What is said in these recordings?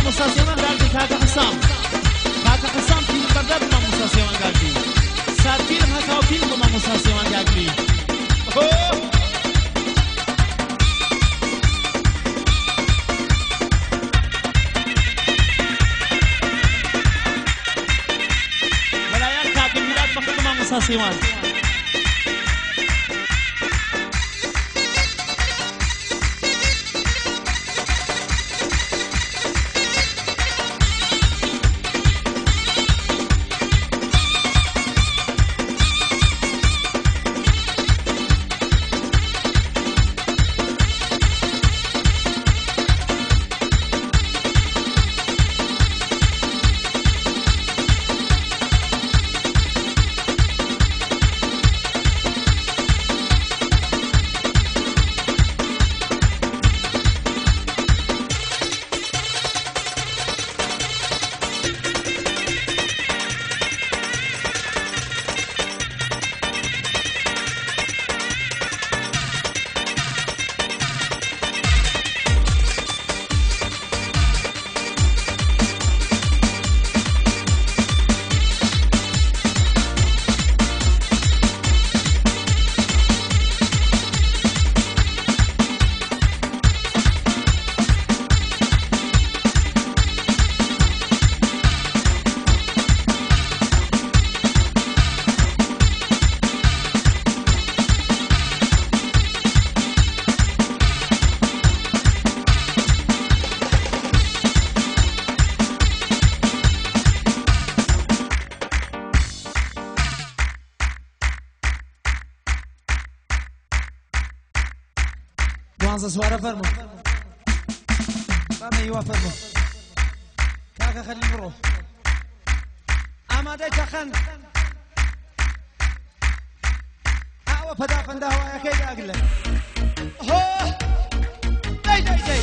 مساسیمان گردی کاکا حسام فیلم بردار بما مساسیمان گردی سرتیر هکاو فیلم بما مساسیمان گردی ولایان کاکا میلاد بخور بما مساسیمان دوانزە سوارە فەرموو بەمەیوە فەرموو کاکە خەلیل بڕۆ ئامادەی تەخەن ئاوە پەدافەندە هەوایەکەی داگلە هۆ دەی دەی دەی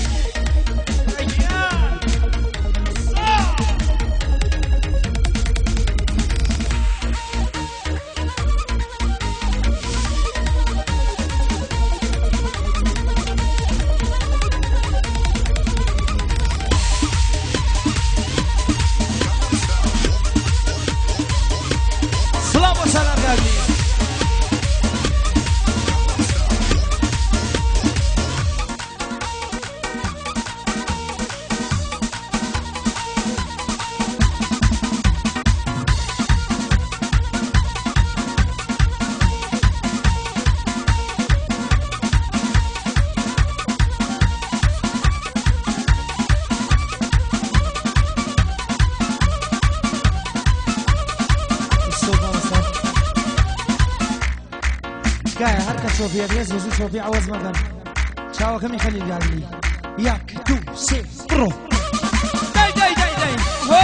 شوفي الريس وزي شوفي عوض مكان شاو كم يخلي قال لي ياك تو سي برو داي داي داي داي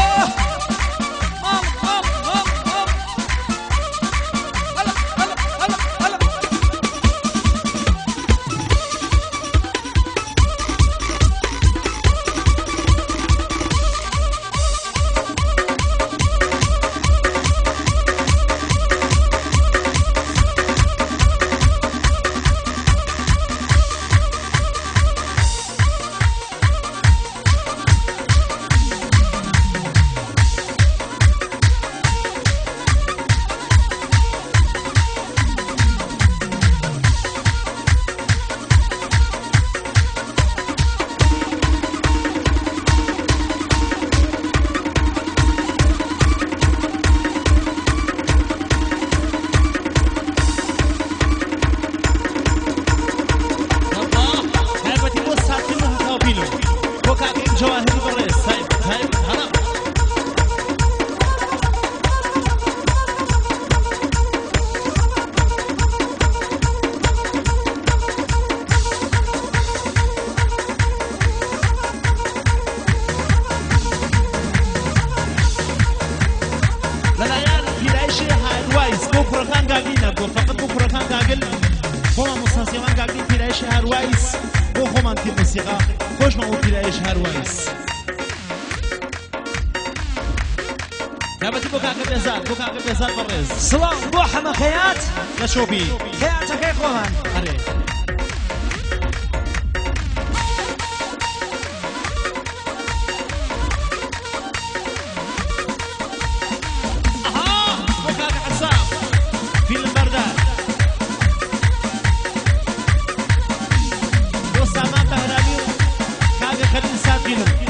سلام بو حما خيات لشوبي خياتك يا اخوان أري كيلو